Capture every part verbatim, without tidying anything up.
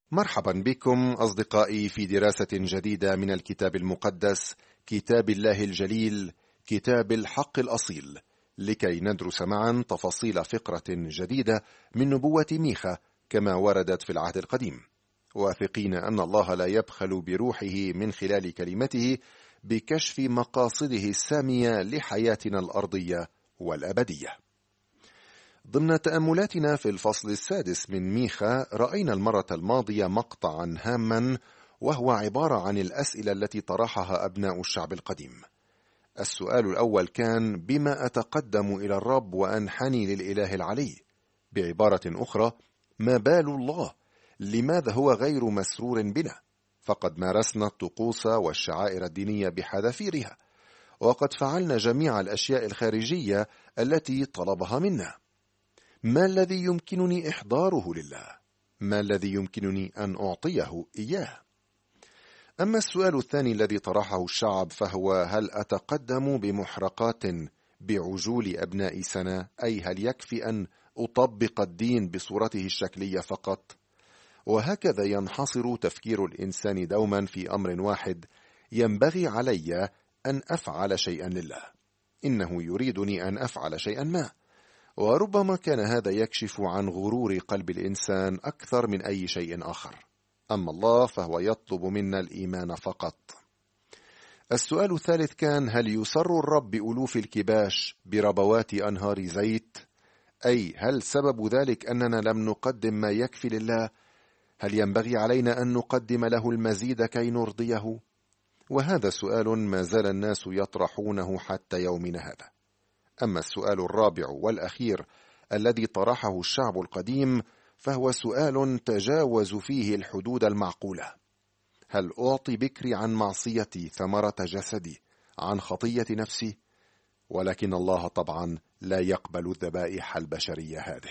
مرحبا بكم أصدقائي في دراسة جديدة من الكتاب المقدس، كتاب الله الجليل، كتاب الحق الأصيل، لكي ندرس معا تفاصيل فقرة جديدة من نبوة ميخا كما وردت في العهد القديم، واثقين أن الله لا يبخل بروحه من خلال كلمته بكشف مقاصده السامية لحياتنا الأرضية والأبدية. ضمن تأملاتنا في الفصل السادس من ميخا رأينا المرة الماضية مقطعا هاما، وهو عبارة عن الأسئلة التي طرحها أبناء الشعب القديم. السؤال الأول كان: بما أتقدم إلى الرب وأنحني للإله العلي؟ بعبارة أخرى، ما بال الله؟ لماذا هو غير مسرور بنا؟ فقد مارسنا الطقوس والشعائر الدينية بحذافيرها، وقد فعلنا جميع الأشياء الخارجية التي طلبها منا. ما الذي يمكنني إحضاره لله؟ ما الذي يمكنني أن أعطيه إياه؟ أما السؤال الثاني الذي طرحه الشعب فهو: هل أتقدم بمحرقات بعجول أبناء سنة؟ أي هل يكفي أن أطبق الدين بصورته الشكلية فقط؟ وهكذا ينحصر تفكير الإنسان دوما في أمر واحد: ينبغي علي أن أفعل شيئا لله، إنه يريدني أن أفعل شيئا ما. وربما كان هذا يكشف عن غرور قلب الإنسان أكثر من أي شيء آخر. أما الله فهو يطلب منا الإيمان فقط. السؤال الثالث كان: هل يسر الرب بألوف الكباش بربوات أنهار زيت؟ أي هل سبب ذلك أننا لم نقدم ما يكفي لله؟ هل ينبغي علينا أن نقدم له المزيد كي نرضيه؟ وهذا سؤال ما زال الناس يطرحونه حتى يومنا هذا. أما السؤال الرابع والأخير الذي طرحه الشعب القديم فهو سؤال تجاوز فيه الحدود المعقولة: هل أعطي بكري عن معصيتي ثمرة جسدي عن خطية نفسي؟ ولكن الله طبعا لا يقبل الذبائح البشرية هذه.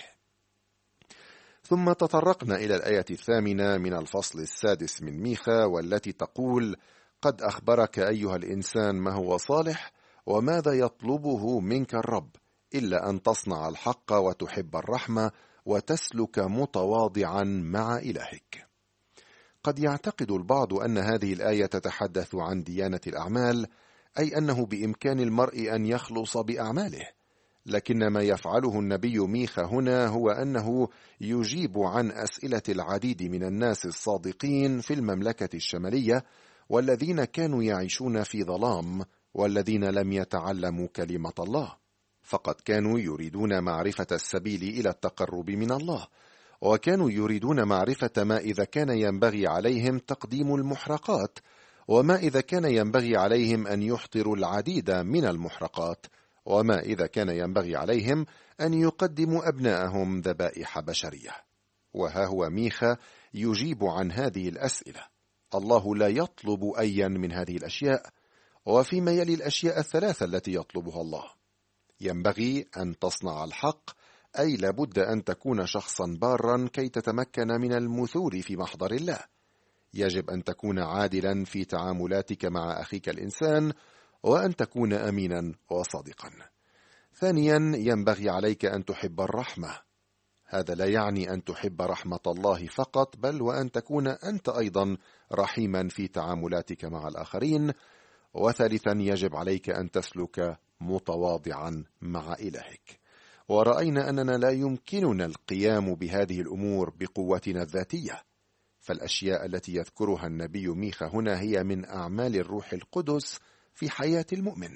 ثم تطرقنا إلى الآية الثامنة من الفصل السادس من ميخا، والتي تقول: قد أخبرك أيها الإنسان ما هو صالح، وماذا يطلبه منك الرب إلا أن تصنع الحق وتحب الرحمة وتسلك متواضعا مع إلهك. قد يعتقد البعض أن هذه الآية تتحدث عن ديانة الأعمال، أي أنه بإمكان المرء أن يخلص بأعماله، لكن ما يفعله النبي ميخا هنا هو أنه يجيب عن أسئلة العديد من الناس الصادقين في المملكة الشمالية، والذين كانوا يعيشون في ظلام، والذين لم يتعلموا كلمة الله، فقد كانوا يريدون معرفة السبيل إلى التقرب من الله، وكانوا يريدون معرفة ما إذا كان ينبغي عليهم تقديم المحرقات، وما إذا كان ينبغي عليهم أن يحضروا العديد من المحرقات، وما إذا كان ينبغي عليهم أن يقدموا أبناءهم ذبائح بشرية. وها هو ميخا يجيب عن هذه الأسئلة. الله لا يطلب أيا من هذه الأشياء، وفيما يلي الأشياء الثلاثة التي يطلبها الله: ينبغي أن تصنع الحق، أي لابد أن تكون شخصا بارا كي تتمكن من المثول في محضر الله. يجب أن تكون عادلا في تعاملاتك مع أخيك الإنسان، وأن تكون أمينا وصادقا. ثانيا، ينبغي عليك أن تحب الرحمة. هذا لا يعني أن تحب رحمة الله فقط، بل وأن تكون أنت أيضا رحيما في تعاملاتك مع الآخرين. وثالثا، يجب عليك أن تسلك متواضعا مع إلهك. ورأينا أننا لا يمكننا القيام بهذه الأمور بقوتنا الذاتية، فالأشياء التي يذكرها النبي ميخا هنا هي من أعمال الروح القدس في حياة المؤمن.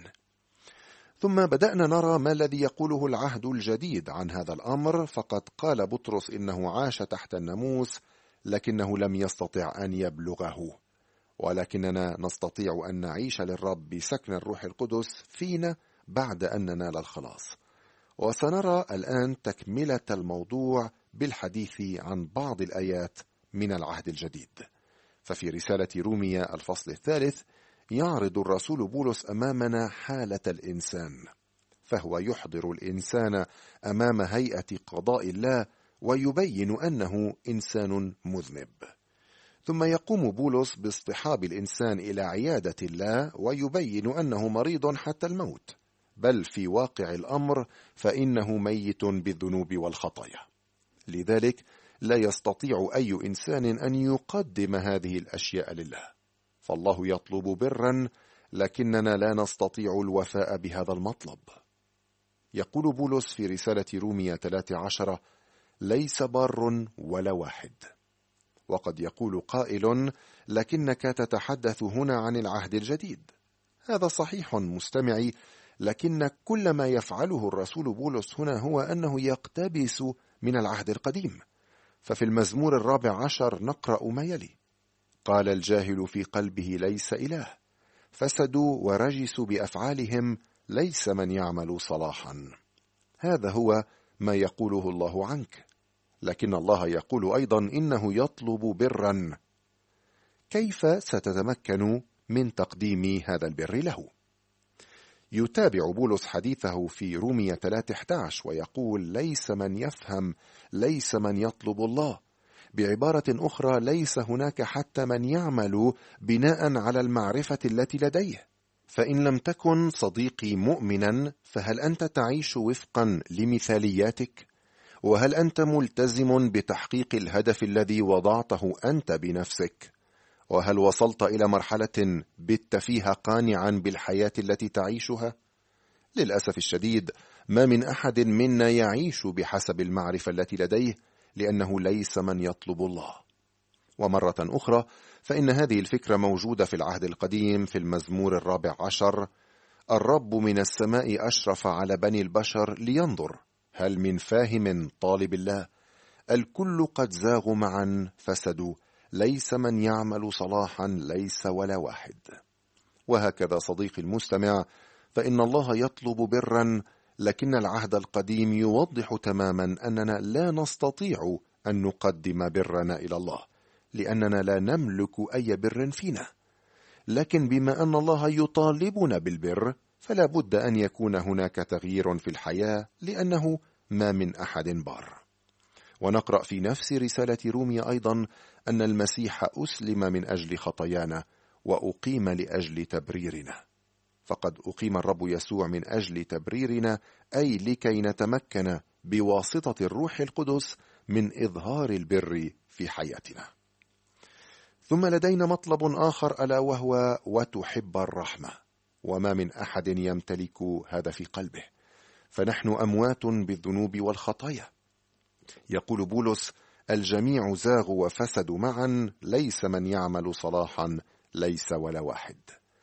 ثم بدأنا نرى ما الذي يقوله العهد الجديد عن هذا الأمر، فقد قال بطرس إنه عاش تحت الناموس لكنه لم يستطع أن يبلغه، ولكننا نستطيع أن نعيش للرب بسكن الروح القدس فينا بعد أن ننال الخلاص. وسنرى الآن تكملة الموضوع بالحديث عن بعض الآيات من العهد الجديد. ففي رسالة روميا الفصل الثالث يعرض الرسول بولس أمامنا حالة الإنسان، فهو يحضر الإنسان أمام هيئة قضاء الله ويبين أنه إنسان مذنب. ثم يقوم بولس باصطحاب الإنسان إلى عيادة الله ويبين أنه مريض حتى الموت، بل في واقع الأمر فإنه ميت بالذنوب والخطايا. لذلك لا يستطيع أي إنسان أن يقدم هذه الأشياء لله، فالله يطلب برا لكننا لا نستطيع الوفاء بهذا المطلب. يقول بولس في رسالة رومية ثلاثة عشر: ليس بار ولا واحد. وقد يقول قائل: لكنك تتحدث هنا عن العهد الجديد. هذا صحيح مستمعي، لكن كل ما يفعله الرسول بولس هنا هو أنه يقتبس من العهد القديم. ففي المزمور الرابع عشر نقرأ ما يلي: قال الجاهل في قلبه ليس إله، فسدوا ورجسوا بأفعالهم، ليس من يعمل صلاحا. هذا هو ما يقوله الله عنك، لكن الله يقول أيضا إنه يطلب برا. كيف ستتمكن من تقديم هذا البر له؟ يتابع بولس حديثه في رومية ثلاثة أحد عشر ويقول: ليس من يفهم، ليس من يطلب الله. بعبارة أخرى، ليس هناك حتى من يعمل بناء على المعرفة التي لديه. فإن لم تكن صديقي مؤمنا، فهل أنت تعيش وفقا لمثالياتك؟ وهل أنت ملتزم بتحقيق الهدف الذي وضعته أنت بنفسك؟ وهل وصلت إلى مرحلة بت فيها قانعا بالحياة التي تعيشها؟ للأسف الشديد ما من أحد منا يعيش بحسب المعرفة التي لديه، لأنه ليس من يطلب الله. ومرة أخرى فإن هذه الفكرة موجودة في العهد القديم في المزمور الرابع عشر: الرب من السماء أشرف على بني البشر لينظر، هل من فاهم طالب الله؟ الكل قد زاغوا معا فسدوا، ليس من يعمل صلاحا، ليس ولا واحد. وهكذا صديقي المستمع، فإن الله يطلب برا، لكن العهد القديم يوضح تماما أننا لا نستطيع أن نقدم برنا إلى الله، لأننا لا نملك أي بر فينا. لكن بما أن الله يطالبنا بالبر، فلا بد أن يكون هناك تغيير في الحياة، لأنه ما من أحد بار. ونقرأ في نفس رسالة رومية أيضا أن المسيح أسلم من أجل خطايانا وأقيم لأجل تبريرنا. فقد أقيم الرب يسوع من أجل تبريرنا، أي لكي نتمكن بواسطة الروح القدس من إظهار البر في حياتنا. ثم لدينا مطلب آخر، ألا وهو وتحب الرحمة، وما من أحد يمتلك هذا في قلبه، فنحن أموات بالذنوب والخطايا. يقول بولس: الجميع زاغوا وفسدوا معا، ليس من يعمل صلاحا، ليس ولا واحد.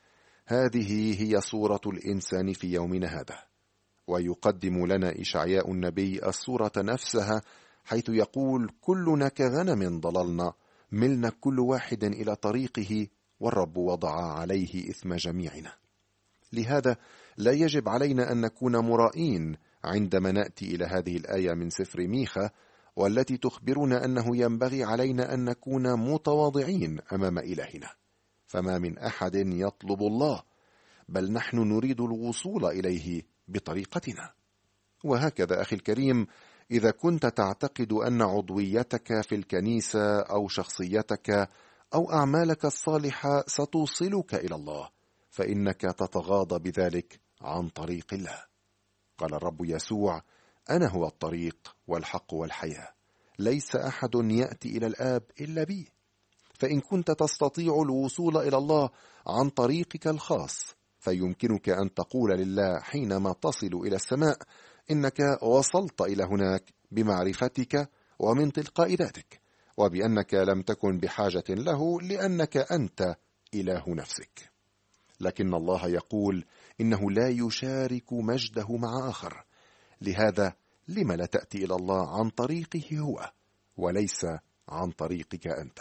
هذه هي صورة الإنسان في يومنا هذا. ويقدم لنا إشعياء النبي الصورة نفسها، حيث يقول: كلنا كغنم ضللنا، ملنا كل واحد إلى طريقه، والرب وضع عليه إثم جميعنا. لهذا لا يجب علينا أن نكون مرائين عندما نأتي إلى هذه الآية من سفر ميخا، والتي تخبرنا أنه ينبغي علينا أن نكون متواضعين أمام إلهنا. فما من أحد يطلب الله، بل نحن نريد الوصول إليه بطريقتنا. وهكذا أخي الكريم، إذا كنت تعتقد أن عضويتك في الكنيسة أو شخصيتك أو أعمالك الصالحة ستوصلك إلى الله، فإنك تتغاضى بذلك عن طريق الله. قال الرب يسوع: أنا هو الطريق والحق والحياة، ليس أحد يأتي إلى الآب إلا بي. فإن كنت تستطيع الوصول إلى الله عن طريقك الخاص، فيمكنك أن تقول لله حينما تصل إلى السماء إنك وصلت إلى هناك بمعرفتك ومن تلقاء ذاتك، وبأنك لم تكن بحاجة له لأنك أنت إله نفسك. لكن الله يقول إنه لا يشارك مجده مع آخر. لهذا لم لا تأتي إلى الله عن طريقه هو وليس عن طريقك أنت؟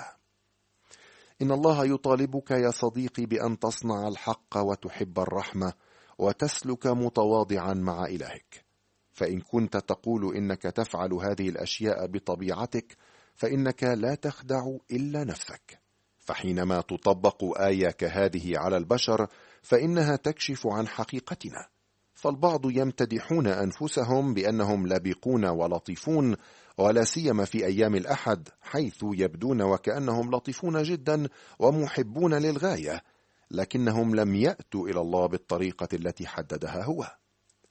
إن الله يطالبك يا صديقي بأن تصنع الحق وتحب الرحمة وتسلك متواضعا مع إلهك. فإن كنت تقول إنك تفعل هذه الأشياء بطبيعتك، فإنك لا تخدع إلا نفسك. فحينما تطبق آية كهذه على البشر، فإنها تكشف عن حقيقتنا. فالبعض يمتدحون أنفسهم بأنهم لبقون ولطيفون، ولا سيما في أيام الأحد، حيث يبدون وكأنهم لطيفون جدا ومحبون للغاية، لكنهم لم يأتوا إلى الله بالطريقة التي حددها هو.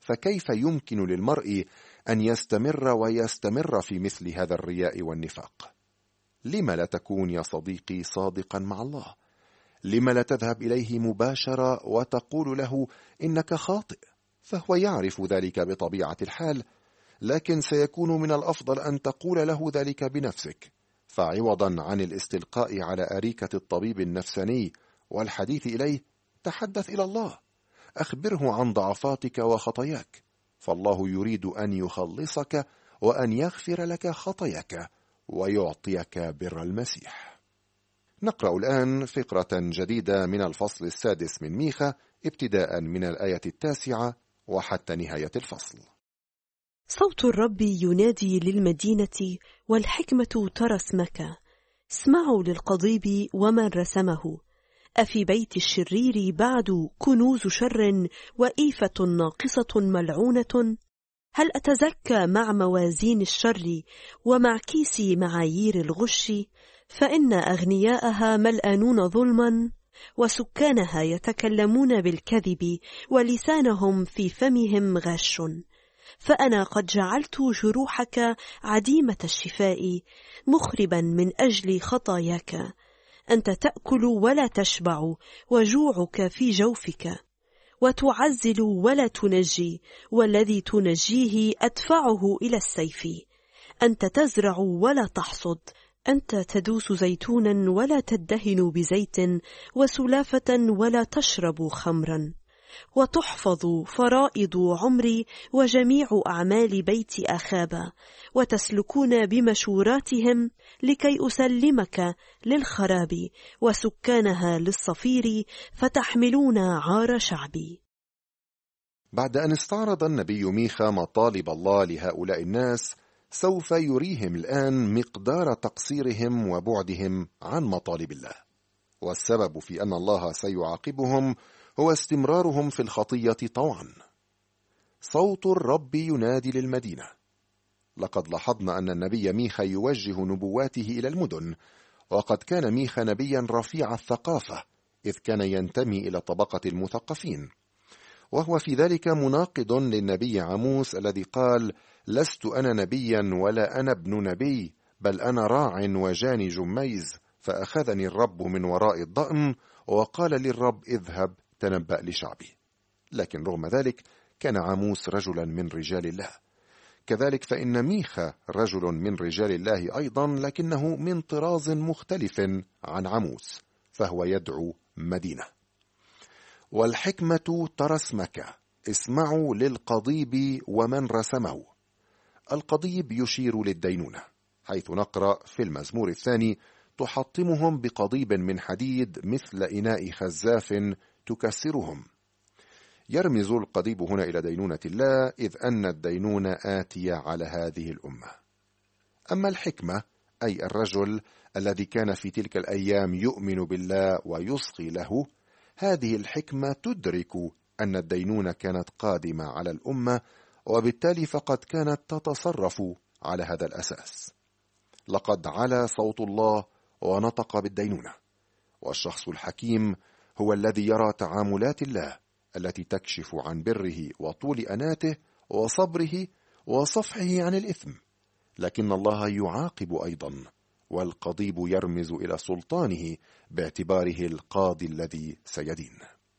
فكيف يمكن للمرء أن يستمر ويستمر في مثل هذا الرياء والنفاق؟ لم لا تكون يا صديقي صادقا مع الله؟ لم لا تذهب إليه مباشرة وتقول له إنك خاطئ؟ فهو يعرف ذلك بطبيعة الحال، لكن سيكون من الأفضل أن تقول له ذلك بنفسك، فعوضا عن الاستلقاء على أريكة الطبيب النفساني والحديث إليه، تحدث إلى الله، أخبره عن ضعفاتك وخطاياك، فالله يريد أن يخلصك وأن يغفر لك خطاياك ويعطيك بر المسيح. نقرأ الآن فقرة جديدة من الفصل السادس من ميخا، ابتداء من الآية التاسعة وحتى نهاية الفصل. صوت الرب ينادي للمدينة، والحكمة ترى اسمك. اسمعوا للقضيب ومن رسمه. أفي بيت الشرير بعد كنوز شر وإيفة ناقصة ملعونة؟ هل أتزكى مع موازين الشر ومع كيس معايير الغش؟ فإن أغنياءها ملآنون ظلما، وسكانها يتكلمون بالكذب، ولسانهم في فمهم غش. فأنا قد جعلت جروحك عديمة الشفاء، مخربا من أجل خطاياك. أنت تأكل ولا تشبع، وجوعك في جوفك، وتعزل ولا تنجي، والذي تنجيه أدفعه إلى السيف. أنت تزرع ولا تحصد، أنت تدوس زيتونا ولا تدهن بزيت، وسلافة ولا تشرب خمرا. وتحفظ فرائض عمري وجميع أعمال بيت أخاب، وتسلكون بمشوراتهم لكي أسلمك للخراب، وسكانها للصفير، فتحملون عار شعبي. بعد أن استعرض النبي ميخا مطالب الله لهؤلاء الناس، سوف يريهم الآن مقدار تقصيرهم وبعدهم عن مطالب الله، والسبب في أن الله سيعاقبهم هو استمرارهم في الخطية طوعا. صوت الرب ينادي للمدينة. لقد لاحظنا أن النبي ميخا يوجه نبواته إلى المدن، وقد كان ميخا نبيا رفيع الثقافة، إذ كان ينتمي إلى طبقة المثقفين، وهو في ذلك مناقض للنبي عموس الذي قال: لست أنا نبيا ولا أنا ابن نبي، بل أنا راع وجاني جميز، فأخذني الرب من وراء الضأن وقال للرب: اذهب تنبأ لشعبي. لكن رغم ذلك كان عموس رجلا من رجال الله. كذلك فإن ميخا رجل من رجال الله أيضا، لكنه من طراز مختلف عن عموس، فهو يدعو مدينة. والحكمة ترى اسمك. اسمعوا للقضيب ومن رسمه. القضيب يشير للدينونة، حيث نقرأ في المزمور الثاني: تحطمهم بقضيب من حديد مثل إناء خزاف تكسرهم. يرمز القضيب هنا إلى دينونة الله، إذ أن الدينونة آتية على هذه الأمة. أما الحكمة أي الرجل الذي كان في تلك الأيام يؤمن بالله ويصغي له، هذه الحكمة تدرك أن الدينونة كانت قادمة على الأمة، وبالتالي فقد كانت تتصرف على هذا الأساس. لقد علا صوت الله ونطق بالدينونة، والشخص الحكيم هو الذي يرى تعاملات الله التي تكشف عن بره وطول أناته وصبره وصفحه عن الإثم. لكن الله يعاقب أيضا، والقضيب يرمز إلى سلطانه باعتباره القاضي الذي سيدين.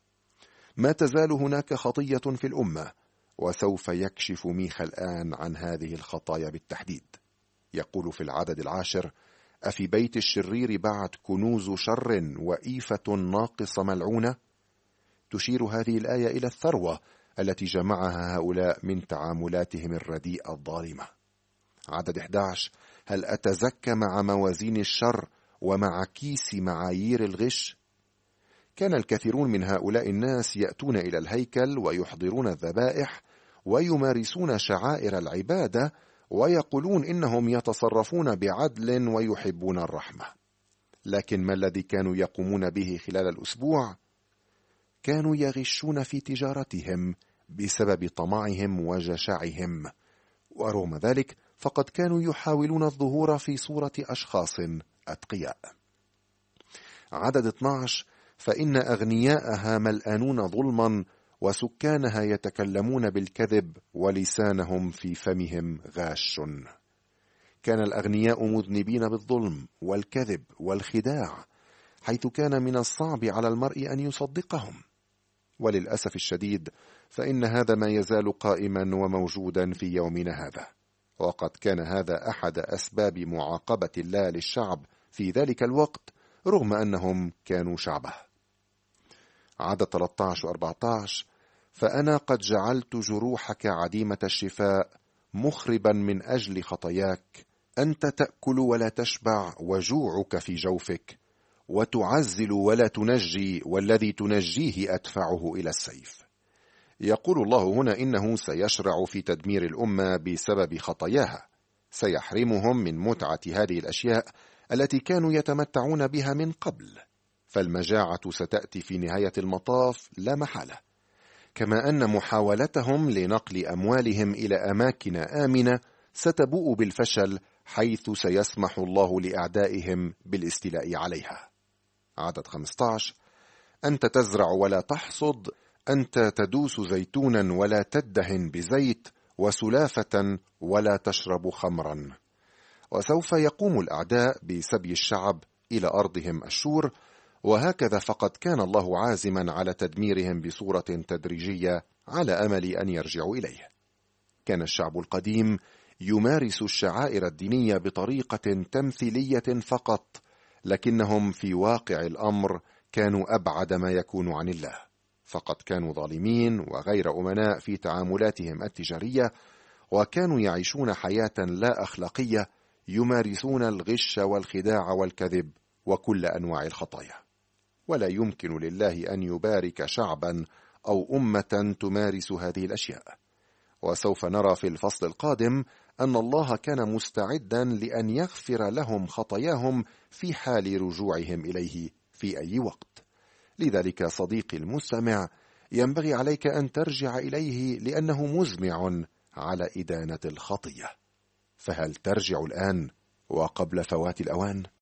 ما تزال هناك خطية في الأمة، وسوف يكشف ميخا الآن عن هذه الخطايا بالتحديد. يقول في العدد العاشر: أفي بيت الشرير بعد كنوز شر وإيفة ناقص ملعونة؟ تشير هذه الآية إلى الثروة التي جمعها هؤلاء من تعاملاتهم الرديئة الظالمة. عدد أحد عشر: هل أتزكى مع موازين الشر ومع كيس معايير الغش؟ كان الكثيرون من هؤلاء الناس يأتون إلى الهيكل ويحضرون الذبائح ويمارسون شعائر العبادة، ويقولون إنهم يتصرفون بعدل ويحبون الرحمة. لكن ما الذي كانوا يقومون به خلال الأسبوع؟ كانوا يغشون في تجارتهم بسبب طمعهم وجشعهم، ورغم ذلك فقد كانوا يحاولون الظهور في صورة أشخاص أتقياء. عدد اثني عشر: فإن أغنياءها ملآنون ظلما، وسكانها يتكلمون بالكذب ولسانهم في فمهم غاش. كان الأغنياء مذنبين بالظلم والكذب والخداع، حيث كان من الصعب على المرء أن يصدقهم. وللأسف الشديد فإن هذا ما يزال قائما وموجودا في يومنا هذا، وقد كان هذا أحد أسباب معاقبة الله للشعب في ذلك الوقت رغم أنهم كانوا شعبه. عدد ثلاثة عشر و أربعة عشر: فأنا قد جعلت جروحك عديمة الشفاء مخربا من أجل خطاياك، أنت تأكل ولا تشبع وجوعك في جوفك، وتعزل ولا تنجي والذي تنجيه أدفعه إلى السيف. يقول الله هنا إنه سيشرع في تدمير الأمة بسبب خطاياها، سيحرمهم من متعة هذه الأشياء التي كانوا يتمتعون بها من قبل، فالمجاعة ستأتي في نهاية المطاف لا محالة، كما أن محاولتهم لنقل أموالهم إلى أماكن آمنة ستبوء بالفشل، حيث سيسمح الله لأعدائهم بالاستيلاء عليها. عدد خمسة عشر: أنت تزرع ولا تحصد، أنت تدوس زيتونا ولا تدهن بزيت، وسلافة ولا تشرب خمرا. وسوف يقوم الأعداء بسبي الشعب إلى أرضهم أشور، وهكذا فقد كان الله عازما على تدميرهم بصورة تدريجية على أمل أن يرجعوا إليه. كان الشعب القديم يمارس الشعائر الدينية بطريقة تمثيلية فقط، لكنهم في واقع الأمر كانوا أبعد ما يكون عن الله، فقد كانوا ظالمين وغير أمناء في تعاملاتهم التجارية، وكانوا يعيشون حياة لا أخلاقية، يمارسون الغش والخداع والكذب وكل أنواع الخطايا. ولا يمكن لله أن يبارك شعبا أو أمة تمارس هذه الأشياء. وسوف نرى في الفصل القادم أن الله كان مستعدا لأن يغفر لهم خطاياهم في حال رجوعهم إليه في أي وقت. لذلك صديقي المستمع، ينبغي عليك أن ترجع إليه لأنه مزمع على إدانة الخطية. فهل ترجع الآن وقبل فوات الأوان؟